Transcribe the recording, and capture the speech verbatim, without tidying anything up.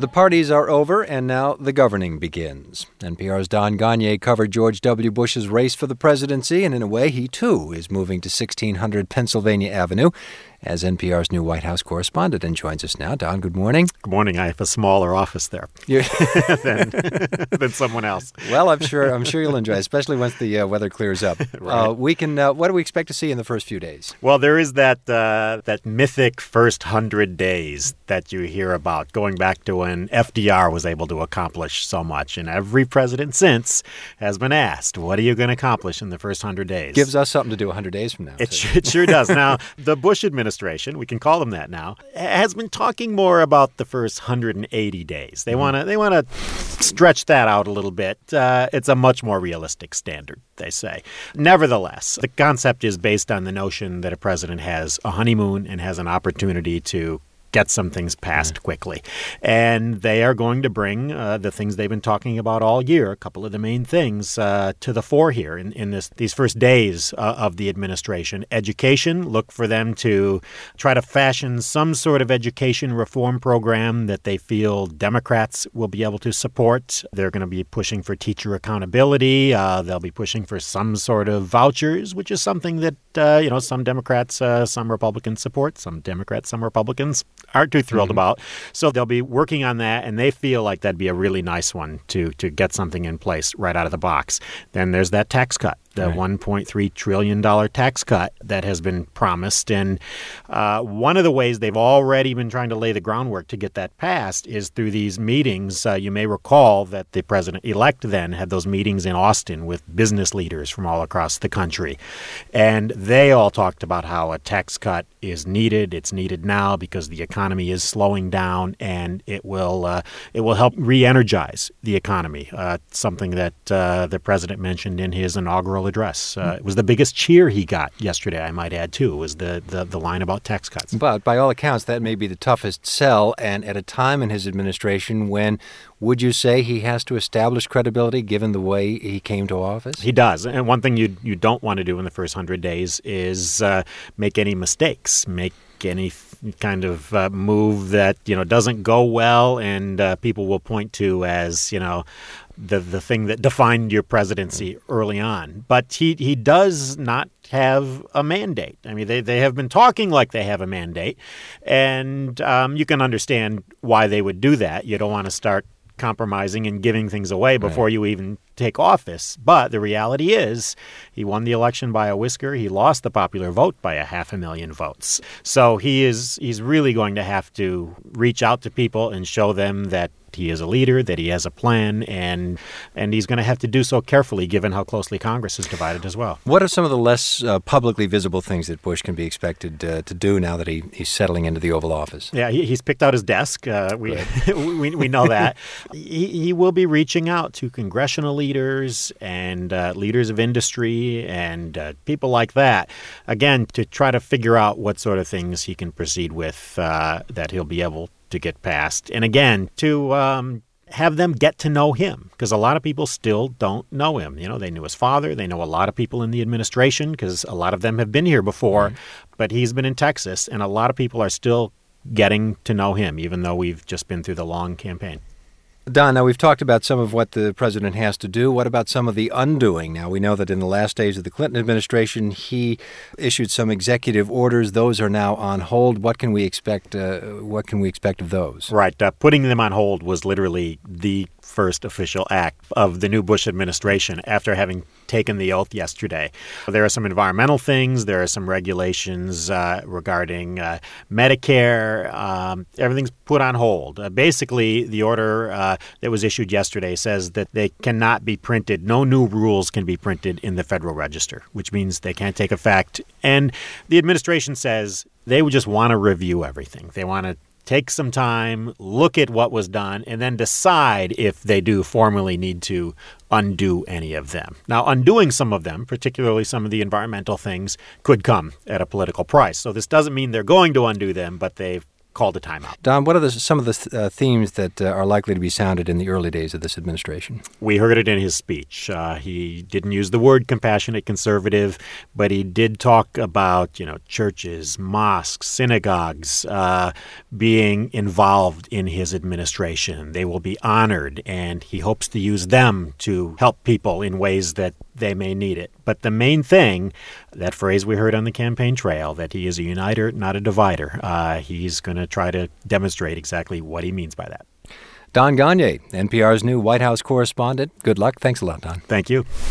The parties are over, and now the governing begins. N P R's Don Gonyea covered George W. Bush's race for the presidency, and in a way, he too is moving to sixteen hundred Pennsylvania Avenue as N P R's new White House correspondent, and joins us now. Don, good morning. Good morning. I have a smaller office there than, than someone else. Well, I'm sure I'm sure you'll enjoy it, especially once the uh, weather clears up. Right. Uh, we can. Uh, what do we expect to see in the first few days? Well, there is that uh, that mythic first hundred days that you hear about, going back to when F D R was able to accomplish so much, and every president since has been asked, "What are you going to accomplish in the first hundred days?" Gives us something to do one hundred days from now. It, sure, it sure does. Now, the Bush administration, we can call them that now, has been talking more about the first one hundred eighty days. They want to they want to stretch that out a little bit. Uh, it's a much more realistic standard, they say. Nevertheless, the concept is based on the notion that a president has a honeymoon and has an opportunity to get some things passed quickly. And they are going to bring uh, the things they've been talking about all year, a couple of the main things, uh, to the fore here in, in this these first days uh, of the administration. Education, look for them to try to fashion some sort of education reform program that they feel Democrats will be able to support. They're going to be pushing for teacher accountability. Uh, they'll be pushing for some sort of vouchers, which is something that, uh, you know, some Democrats, uh, some Republicans support, some Democrats, some Republicans aren't too thrilled mm-hmm. about. So they'll be working on that, and they feel like that'd be a really nice one to to get something in place right out of the box. Then there's that tax cut, the right. one point three trillion dollars tax cut that has been promised. And uh, one of the ways they've already been trying to lay the groundwork to get that passed is through these meetings. Uh, you may recall that the president-elect then had those meetings in Austin with business leaders from all across the country. And they all talked about how a tax cut is needed. It's needed now because the economy is slowing down, and it will uh, it will help re-energize the economy, uh, something that uh, the president mentioned in his inaugural address. Uh, it was the biggest cheer he got yesterday, I might add, too, was the, the, the line about tax cuts. But by all accounts, that may be the toughest sell, and at a time in his administration when, would you say, he has to establish credibility given the way he came to office? He does. And one thing you you don't want to do in the first hundred days is uh, make any mistakes, make any f- kind of uh, move that, you know, doesn't go well and uh, people will point to as, you know, the the thing that defined your presidency early on. But he, he does not have a mandate. I mean, they, they have been talking like they have a mandate, and um, you can understand why they would do that. You don't want to start compromising and giving things away before right. you even take office. But the reality is he won the election by a whisker. He lost the popular vote by a half a million votes. So he is he's really going to have to reach out to people and show them that he is a leader, that he has a plan, and and he's going to have to do so carefully given how closely Congress is divided as well. What are some of the less uh, publicly visible things that Bush can be expected uh, to do now that he, he's settling into the Oval Office? Yeah, he, he's picked out his desk. Uh, we, right. we we know that. he, he will be reaching out to congressional leaders and uh, leaders of industry and uh, people like that, again, to try to figure out what sort of things he can proceed with uh, that he'll be able to get passed. And again, to um, have them get to know him, because a lot of people still don't know him. You know, they knew his father. They know a lot of people in the administration because a lot of them have been here before. Mm-hmm. But he's been in Texas, and a lot of people are still getting to know him, even though we've just been through the long campaign. Don, now we've talked about some of what the president has to do. What about some of the undoing? Now, we know that in the last days of the Clinton administration, he issued some executive orders. Those are now on hold. What can we expect? Uh, what can we expect of those? Right. Uh, putting them on hold was literally the first official act of the new Bush administration after having taken the oath yesterday. There are some environmental things. There are some regulations uh, regarding uh, Medicare. Um, everything's put on hold. Uh, basically, the order uh, that was issued yesterday says that they cannot be printed. No new rules can be printed in the Federal Register, which means they can't take effect. And the administration says they would just want to review everything. They want to take some time, look at what was done, and then decide if they do formally need to undo any of them. Now, undoing some of them, particularly some of the environmental things, could come at a political price. So this doesn't mean they're going to undo them, but they've called a timeout. Don, what are the, some of the uh, themes that uh, are likely to be sounded in the early days of this administration? We heard it in his speech. Uh, he didn't use the word compassionate conservative, but he did talk about, you know, churches, mosques, synagogues uh, being involved in his administration. They will be honored, and he hopes to use them to help people in ways that they may need it. But the main thing, that phrase we heard on the campaign trail, that he is a uniter, not a divider, uh, he's going to try to demonstrate exactly what he means by that. Don Gonyea, N P R's new White House correspondent. Good luck. Thanks a lot, Don. Thank you.